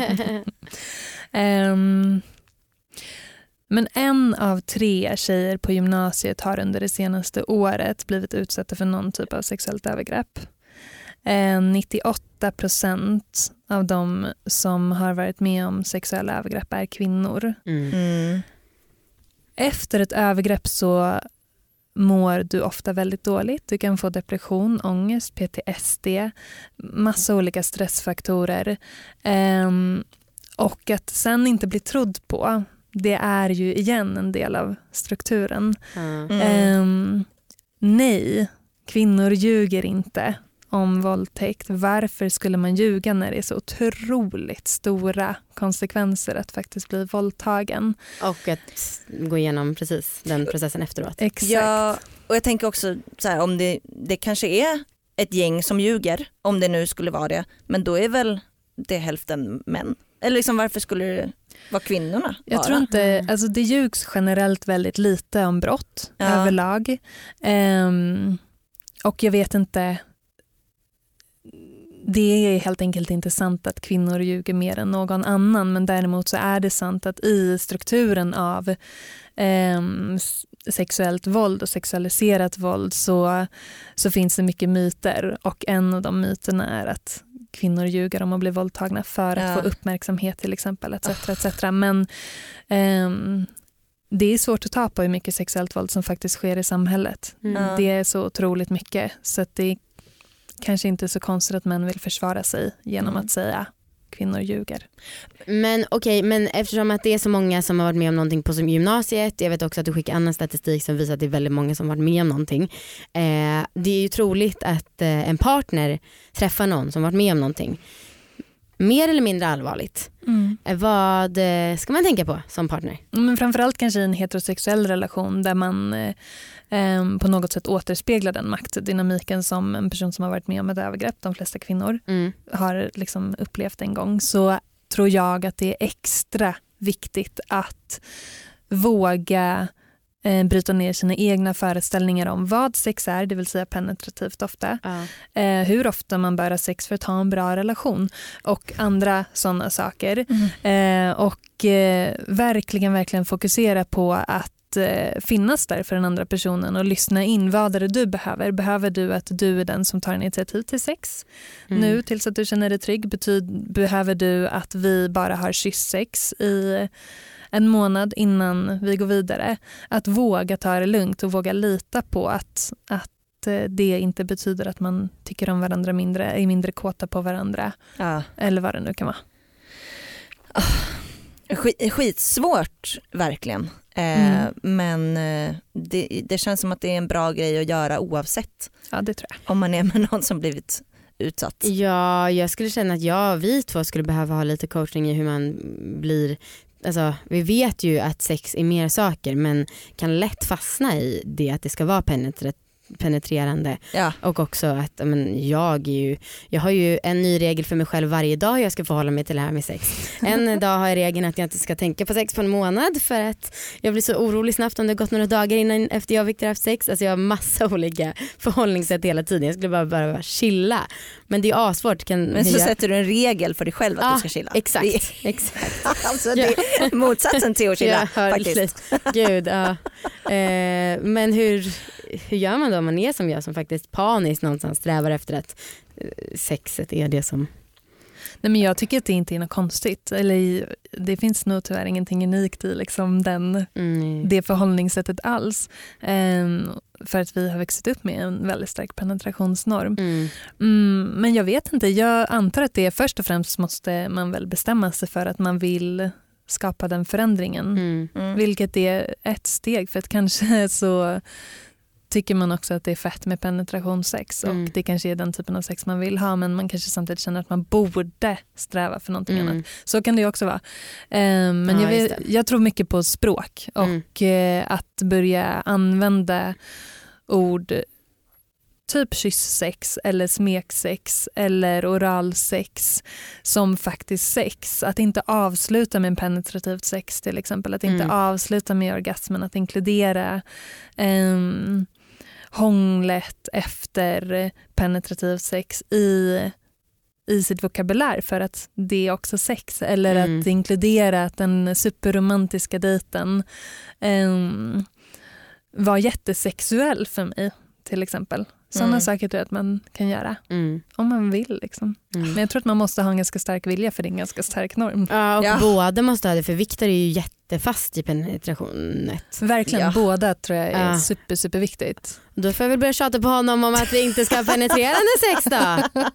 um, men en av tre tjejer på gymnasiet har under det senaste året blivit utsatta för någon typ av sexuellt övergrepp. Uh, nittioåtta procent av de som har varit med om sexuella övergrepp är kvinnor. Mm. Mm. Efter ett övergrepp så mår du ofta väldigt dåligt. Du kan få depression, ångest, P T S D, massa olika stressfaktorer. Um, och att sen inte bli trodd på, det är ju igen en del av strukturen. Mm. Um, nej, kvinnor ljuger inte om våldtäkt. Varför skulle man ljuga när det är så otroligt stora konsekvenser att faktiskt bli våldtagen? Och att gå igenom precis den processen efteråt. Exakt. Ja, och jag tänker också så här, om det, det kanske är ett gäng som ljuger, om det nu skulle vara det, men då är väl det hälften män. Eller liksom, varför skulle det vara kvinnorna? Jag bara? tror inte, alltså det ljugs generellt väldigt lite om brott ja. överlag. Um, och jag vet inte, det är helt enkelt inte sant att kvinnor ljuger mer än någon annan, men däremot så är det sant att i strukturen av eh, sexuellt våld och sexualiserat våld så, så finns det mycket myter, och en av de myterna är att kvinnor ljuger om att bli våldtagna för att ja. få uppmärksamhet till exempel, et cetera, et cetera. Men eh, det är svårt att ta på hur mycket sexuellt våld som faktiskt sker i samhället. Mm. Det är så otroligt mycket, så att det kanske inte är så konstigt att män vill försvara sig genom mm. att säga kvinnor ljuger. Men okej, okay, men eftersom att det är så många som har varit med om någonting på som gymnasiet, jag vet också att du skickar annan statistik som visar att det är väldigt många som har varit med om någonting. Eh, det är ju troligt att eh, en partner träffar någon som varit med om någonting mer eller mindre allvarligt. Mm. Vad ska man tänka på som partner? Men framförallt kanske en heterosexuell relation där man eh, på något sätt återspeglar den maktdynamiken som en person som har varit med om ett övergrepp, de flesta kvinnor, mm. har liksom upplevt en gång. Så tror jag att det är extra viktigt att våga eh, bryta ner sina egna föreställningar om vad sex är, det vill säga penetrativt ofta. Uh. Eh, hur ofta man bör ha sex för att ha en bra relation och andra sådana saker. Mm. Eh, och eh, verkligen, verkligen fokusera på att eh, finnas där för den andra personen och lyssna in. Vad är det du behöver? Behöver du att du är den som tar initiativ till sex? Mm. Nu tills att du känner dig trygg. Betyd, behöver du att vi bara har kysssex i en månad innan vi går vidare? Att våga ta det lugnt och våga lita på att, att det inte betyder att man tycker om varandra mindre, är mindre kåta på varandra. Ja. Eller vad det nu kan vara. Oh, skit, skitsvårt verkligen. Eh, Mm. Men eh, det, det känns som att det är en bra grej att göra oavsett Ja, det tror jag. om man är med någon som blivit utsatt. Ja, jag skulle känna att jag vi två skulle behöva ha lite coaching i hur man blir. Alltså, vi vet ju att sex är mer saker men kan lätt fastna i det att det ska vara penetrat penetrerande Ja. och också att men, jag är ju jag har ju en ny regel för mig själv varje dag jag ska förhålla mig till det här med sex. En dag har jag regeln att jag inte ska tänka på sex på en månad för att jag blir så orolig snabbt om det har gått några dagar innan efter jag och Victor haft sex. Alltså jag har massa olika förhållningssätt hela tiden. Jag skulle bara behöva chilla. Men det är asvårt. Kan Men så jag... sätter du en regel för dig själv att ja, du ska chilla. Exakt, Det... exakt. alltså det är motsatsen till att chilla Ja, faktiskt. Gud, ja. eh, men hur, hur gör man då om man är som jag som faktiskt paniskt någonstans strävar efter att eh, sexet är det som... Nej, men jag tycker att det inte är något konstigt. Eller, det finns nog tyvärr ingenting unikt i liksom den, Mm. det förhållningssättet alls. Ehm, för att vi har växt upp med en väldigt stark penetrationsnorm. Mm. Mm, men jag vet inte, jag antar att det först och främst måste man väl bestämma sig för att man vill skapa den förändringen. Mm. Mm. Vilket är ett steg, för att kanske så tycker man också att det är fett med penetrationssex och Mm. det kanske är den typen av sex man vill ha, men man kanske samtidigt känner att man borde sträva för någonting Mm. annat. Så kan det ju också vara. Um, men Ja, jag, just vet, det. jag tror mycket på språk och eh, att börja använda ord typ kysssex eller smeksex eller oralsex som faktiskt sex. Att inte avsluta med en penetrativt sex till exempel. Att inte Mm. avsluta med orgasmen. Att inkludera um, hånglet efter penetrativt sex i, i sitt vokabulär för att det är också sex. Eller Mm. att inkludera att den superromantiska dejten um, var jättesexuell för mig till exempel. Sådana Mm. saker tror jag att man kan göra Mm. om man vill. Liksom. Mm. Men jag tror att man måste ha en ganska stark vilja för det är en ganska stark norm. Ja, och Ja. båda måste ha det för Victor är ju jättefast i penetrationet. Verkligen, Ja. båda tror jag är Ja. super, super viktigt. Då får jag väl börja tjata på honom om att vi inte ska ha penetrerande sex då.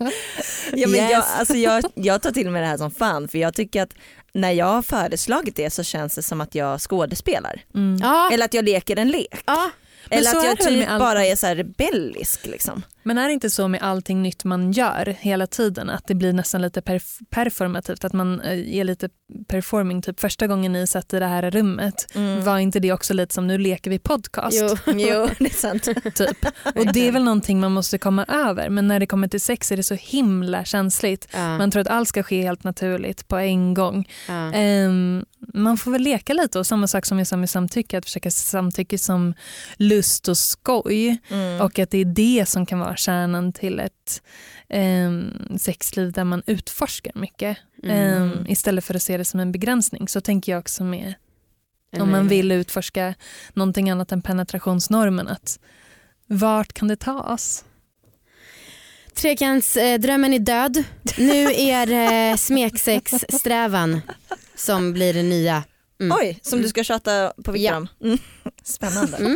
Ja, men Yes. jag, alltså jag, jag tar till mig det här som fan för jag tycker att när jag har föreslagit det så känns det som att jag skådespelar. Mm. Ja, Eller att jag leker en lek. ja. Men Eller så att är jag det väl typ med allt. bara är så här rebellisk liksom. Men är det inte så med allting nytt man gör hela tiden att det blir nästan lite perf- performativt, att man eh, är lite performing, typ första gången ni satt i det här rummet, Mm. var inte det också lite som nu leker vi podcast? Jo. Jo, det är sant. Typ. Och det är väl någonting man måste komma över, men när det kommer till sex är det så himla känsligt. Ja. Man tror att allt ska ske helt naturligt på en gång. Ja. Ehm, man får väl leka lite, och samma sak som jag sa med samtycke, att försöka se samtycke som lust och skoj Mm. och att det är det som kan vara kärnan till ett ehm, sexliv där man utforskar mycket. Mm. Ehm, istället för att se det som en begränsning. Så tänker jag också med En om man möjlighet. vill utforska någonting annat än penetrationsnormen, att vart kan det ta oss? Trekantsdrömmen är död. Nu är det smeksex-strävan som blir det nya. Mm. Oj, som du ska tjata på Victor Ja. om. Mm. Spännande. Mm.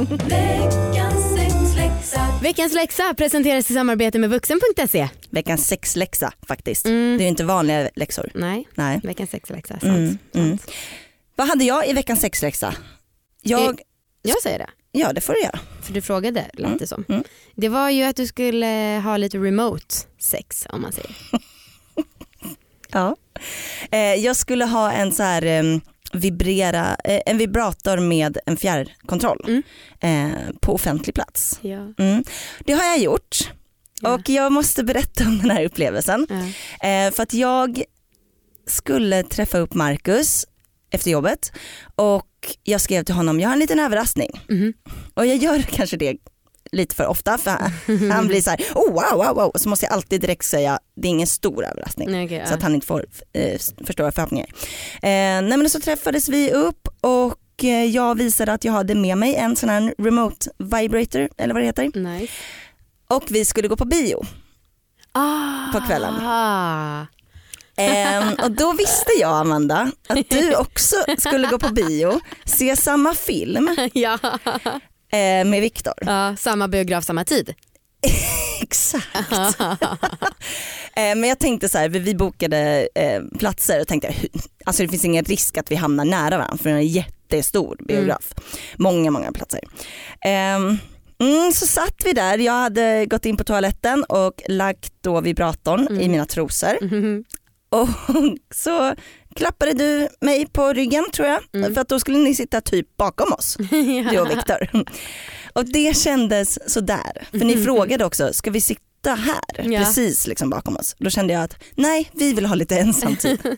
Veckans läxa presenteras i samarbete med vuxen punkt se. Veckans sexläxa faktiskt. Mm. Det är ju inte vanliga läxor. Nej, Nej. veckans sexläxa. Sant. Mm. Mm. sant. Vad hade jag i veckans sexläxa? Jag, Jag säger det, ja det får du göra. för du frågade lät Mm. det som. Mm. Det var ju att du skulle ha lite remote sex om man säger. Ja. Eh, jag skulle ha en så här eh, vibrera, eh, en vibrator med en fjärrkontroll Mm. eh, på offentlig plats. Ja. Mm. Det har jag gjort Ja. och jag måste berätta om den här upplevelsen. Ja. Eh, för att jag skulle träffa upp Marcus efter jobbet och jag skrev till honom, jag har en liten överraskning. Mhm. Och jag gör kanske det lite för ofta för han, han blir så här, oh wow wow wow, så måste jag alltid direkt säga, det är ingen stor överraskning. Nej, okay, Så ja. att han inte får eh, för stora förhoppningar. Eh, nej men så träffades vi upp och eh, jag visade att jag hade med mig en sån här remote vibrator eller vad det heter. Nice. Och vi skulle gå på bio. Ah. På kvällen. Ah. Eh, och då visste jag, Amanda, att du också skulle gå på bio, se samma film Ja. eh, med Victor. Ja, samma biograf, samma tid. Exakt. Eh, men jag tänkte så här, vi vi bokade eh, platser och tänkte, hu- alltså det finns ingen risk att vi hamnar nära varandra för den är jätte jättestor biograf. Mm. Många, många platser. Um, mm, så satt vi där. Jag hade gått in på toaletten och lagt då vibratorn mm. i mina trosor. Mm. Och så klappade du mig på ryggen tror jag. Mm. För att då skulle ni sitta typ bakom oss. Ja. Du och Viktor. Och det kändes sådär. För ni frågade också, ska vi sitta här? Ja. Precis liksom bakom oss. Då kände jag att nej, vi vill ha lite ensamtid.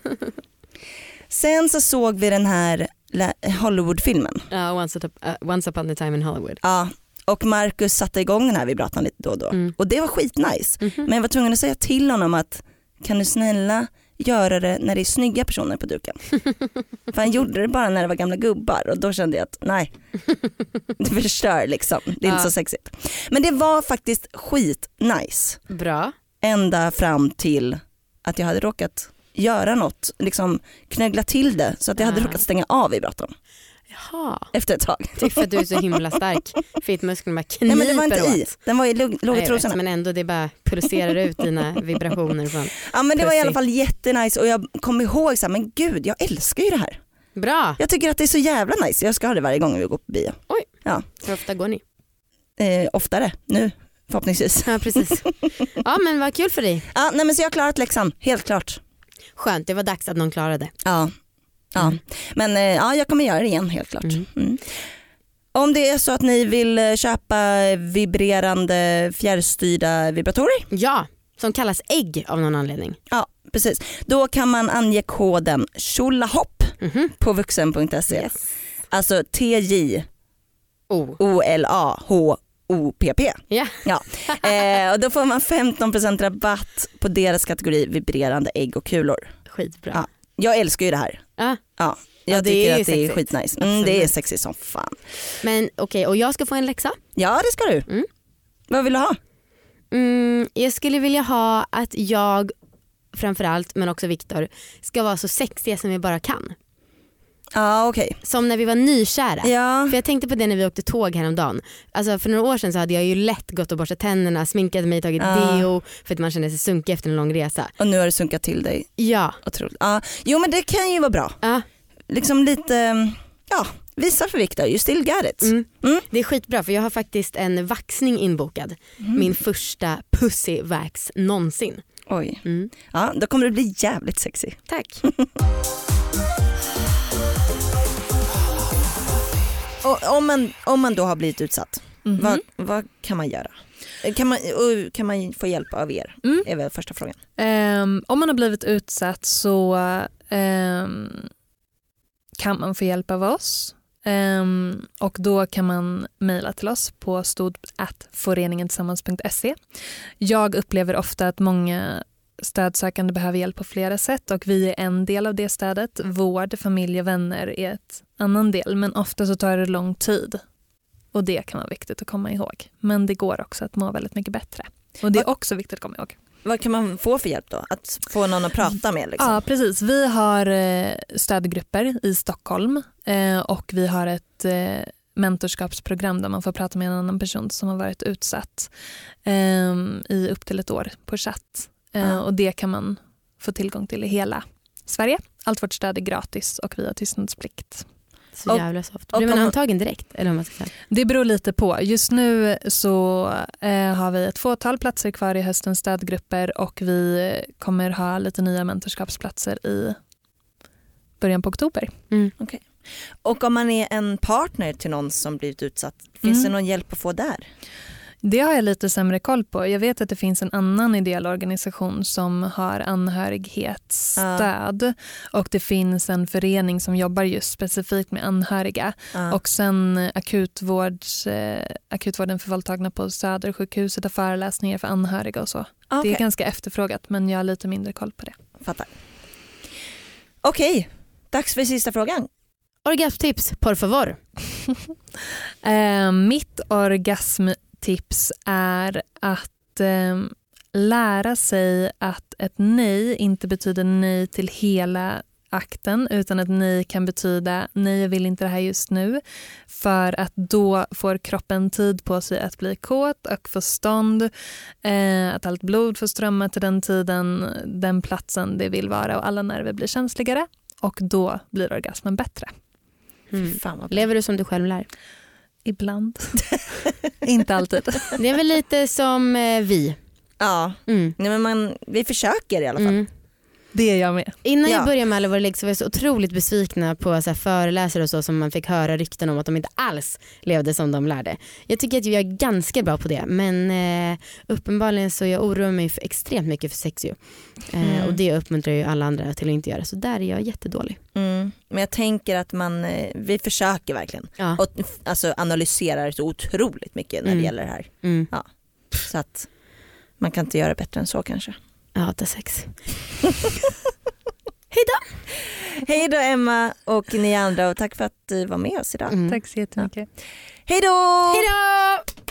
Sen så såg vi den här Hollywood-filmen. Uh, once, up, uh, once upon a time in Hollywood. Ja, och Marcus satte igång den här vibratorn lite då och då. Mm. Och det var skitnice. Mm-hmm. Men jag var tvungen att säga till honom att kan du snälla göra det när det är snygga personer på duken. För han gjorde det bara när det var gamla gubbar. Och då kände jag att nej, det förstör liksom. Det är ja. inte så sexigt. Men det var faktiskt skit nice. Bra. Ända fram till att jag hade råkat göra något, liksom knögla till det så att jag ja. hade råkat stänga av vibratorn. Jaha. Efter ett tag. Det är för att du är så himla stark. Fittmusklerna kniper åt. Nej, men det var inte i. Den var i låg i trosorna. Men ändå det bara pulserar ut dina vibrationer från. Ja, men det var i alla fall jättenice och jag kom ihåg så här, men gud, jag älskar ju det här. Bra. Jag tycker att det är så jävla nice. Jag ska ha det varje gång vi går på bio. Oj. Ja. Hur ofta går ni? Eh, oftare nu. Förhoppningsvis. Ja, precis. Ja, men vad kul för dig. Ja, nej, men så jag har klarat läxan, helt klart. Skönt, det var dags att någon klarade. Ja, ja. Mm. men eh, ja, jag kommer göra det igen helt klart. Mm. Mm. Om det är så att ni vill köpa vibrerande fjärrstyrda vibratorer. Ja, som kallas ägg av någon anledning. Ja, precis. Då kan man ange koden tjolahopp mm-hmm. på vuxen punkt se. Yes. Alltså T J O L A H O P P. Yeah. Ja. Eh, och då får man femton procent rabatt på deras kategori vibrerande ägg och kulor. Skitbra. Ja. Jag älskar ju det här. Ah. Ja. Jag ja, det tycker är att det är skitnice. Mm, det är sexigt som fan. Men okej, okay, och jag ska få en läxa? Ja, det ska du. Mm. Vad vill du ha? Mm, jag skulle vilja ha att jag framförallt, men också Viktor, ska vara så sexiga som vi bara kan. Ja, okej. Okay. Som när vi var nykära. Ja. För jag tänkte på det när vi åkte tåg häromdagen. Alltså för några år sedan så hade jag ju lätt gått och borstat tänderna, sminkat mig, tagit ja. deo för att man kände sig sunkig efter en lång resa. Och nu har du sunkat till dig. Ja. Otroligt. Ja. Jo, men det kan ju vara bra. Ja. Liksom lite, ja, visa för Viktor, you still got it. Mm. Mm. Det är skitbra för jag har faktiskt en vaxning inbokad. Mm. Min första pussyvax någonsin. Oj. Mm. Ja, då kommer det bli jävligt sexy. Tack. Och om, man, om man då har blivit utsatt, mm-hmm. vad, vad kan man göra? Kan man, kan man få hjälp av er? Mm. Är väl första frågan. Um, om man har blivit utsatt så um, kan man få hjälp av oss. Um, och då kan man mejla till oss på stod at föreningen tillsammans punkt se. Jag upplever ofta att många stödsökande behöver hjälp på flera sätt och vi är en del av det stödet. Vård, familj och vänner är ett annan del, men ofta så tar det lång tid och det kan vara viktigt att komma ihåg. Men det går också att må väldigt mycket bättre och det är också viktigt att komma ihåg. Vad kan man få för hjälp då? Att få någon att prata med? Liksom? Ja, precis. Vi har stödgrupper i Stockholm och vi har ett mentorskapsprogram där man får prata med en annan person som har varit utsatt i upp till ett år på chatt. Ja. Och det kan man få tillgång till i hela Sverige. Allt vårt stöd är gratis och vi har tystnadsplikt. Så jävla soft. Blir man antagen direkt? Eller vad man ska säga? Det beror lite på. Just nu så eh, har vi ett fåtal platser kvar i höstens stödgrupper och vi kommer ha lite nya mentorskapsplatser i början på oktober. Mm. Okay. Och om man är en partner till någon som blivit utsatt, finns mm. det någon hjälp att få där? Det har jag lite sämre koll på. Jag vet att det finns en annan ideell organisation som har anhörighetsstöd. Uh. Och det finns en förening som jobbar just specifikt med anhöriga. Uh. Och sen akutvårds, eh, akutvården för våldtagna på Södersjukhuset har föreläsningar för anhöriga och så. Okay. Det är ganska efterfrågat men jag har lite mindre koll på det. Fattar. Okej, okay. Dags för sista frågan. Orgasmtips, por favor. eh, mitt orgasm tips är att eh, lära sig att ett nej inte betyder nej till hela akten utan att nej kan betyda nej, jag vill inte det här just nu, för att då får kroppen tid på sig att bli kåt och få stånd, eh, att allt blod får strömma till den tiden, den platsen det vill vara och alla nerver blir känsligare och då blir orgasmen bättre. Mm. Fan vad bra. Lever du som du själv lär? Ibland. Inte alltid. Det är väl lite som eh, vi. Ja, Mm. nej, men man, vi försöker i alla fall. Mm. Det är jag med. Innan Ja. jag började med Alla våra ligg så var jag så otroligt besvikna på så här föreläsare och så som man fick höra rykten om att de inte alls levde som de lärde. Jag tycker att jag är ganska bra på det, men eh, uppenbarligen så jag oroar mig för extremt mycket för sex ju. Eh, Mm. och det uppmuntrar ju alla andra till att inte göra, så där är jag jättedålig. Mm. Men jag tänker att man, eh, vi försöker verkligen. Ja. Och f- alltså, analyserar så otroligt mycket när Mm. det gäller det här. Mm. Så att man kan inte göra bättre än så kanske. Jag hatar sex. Hej då Emma och ni andra och tack för att du var med oss idag. Mm. Tack så jättemycket. Hej då! Hej då!